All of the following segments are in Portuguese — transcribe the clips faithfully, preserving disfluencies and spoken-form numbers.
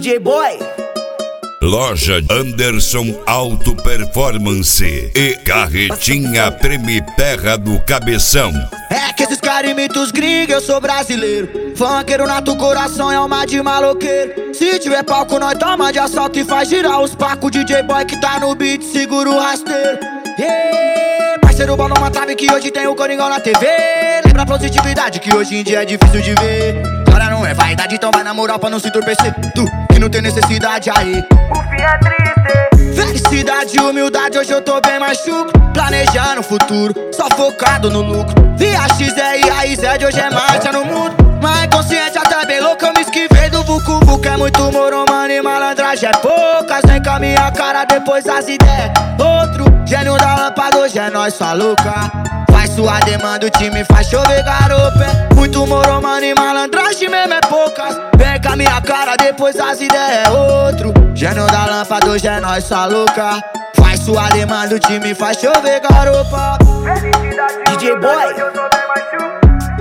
D J Boy. Loja Anderson Auto Performance e Carretinha Treme-Terra do Cabeção. É que esses caras imitam os gringos, eu sou brasileiro. Funkeiro nato, coração é alma de maloqueiro. Se tiver palco, nós toma de assalto e faz girar os pacos. D J Boy que tá no beat, segura o rasteiro. Yeah, parceiro, bola uma trave que hoje tem o Coringão na T V. Lembra a positividade que hoje em dia é difícil de ver. Agora não é vaidade, então vai na moral pra não se entorpecer. Tu que não tem necessidade aí, o fim é triste. Felicidade e humildade, hoje eu tô bem mais chucro. Planejando o futuro, só focado no lucro. Via X é I A I Z, hoje é marcha no mundo. Mas consciente até bem louco, eu me esquivei do Vucu Vucu. É muito moro, mano, e malandragem é poucas. Vem com a minha cara, depois as ideias. Outro gênio da lâmpada, hoje é nós, sua louca. Faz sua demanda, o time faz chover garopa. É muito moro, mano, e malandragem mesmo é poucas. Vem com a minha cara, depois as ideias. Outro gênio da lâmpada, hoje é nós, sua louca. Faz sua demanda, o time faz chover garopa. Felicidade, D J Boy. hoje eu tô bem mais chucro.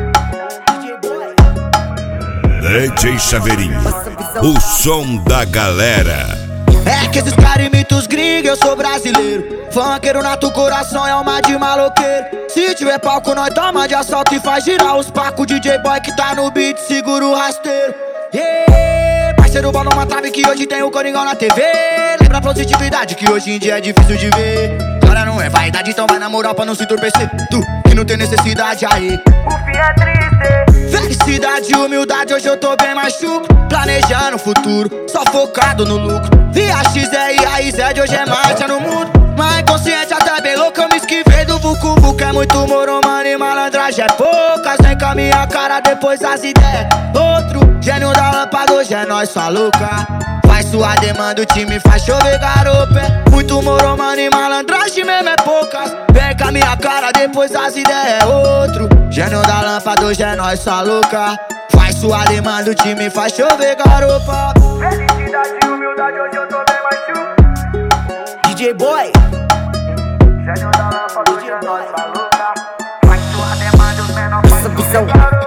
D J Chaveirinho, o som da galera. É que esses caras imitam os gringos, eu sou brasileiro. Funkeiro nato, coração é alma de maloqueiro. Se tiver palco, nós toma de assalto e faz girar os pacos. D J Boy que tá no beat, segura o rasteiro. Yeah, parceiro, bola uma trave que hoje tem o Coringão na T V. Lembra a positividade que hoje em dia é difícil de ver. Agora não é vaidade, então vai na moral pra não se entorpecer. Tu que não tem necessidade aí, O fim é triste. felicidade e humildade, hoje eu tô bem mais chucro. Planejando o futuro, só focado no lucro. Via X é I A I Z, hoje é marcha no mundo. Mas consciente até bem louco, eu me esquivei do Vucu Vucu. É muito moro, mano, e malandragem é poucas. Vem com a minha cara, depois as ideias. Outro gênio da lâmpada, hoje é nós, sua louca. Faz sua demanda, o time faz chover garopa. É muito moro, mano, e malandragem mesmo é poucas. Vem com a minha cara, depois as ideias. Outro gênio da lâmpada, hoje é nós, sua louca. Faz sua demanda, o time faz chover garopa. Felicidade e humildade, hoje eu tô bem mais chucro. D J Boy. Gênio da lâmpada, hoje é nós, maluca. Faz sua demanda, os menores faz Essa visão. chover garopa.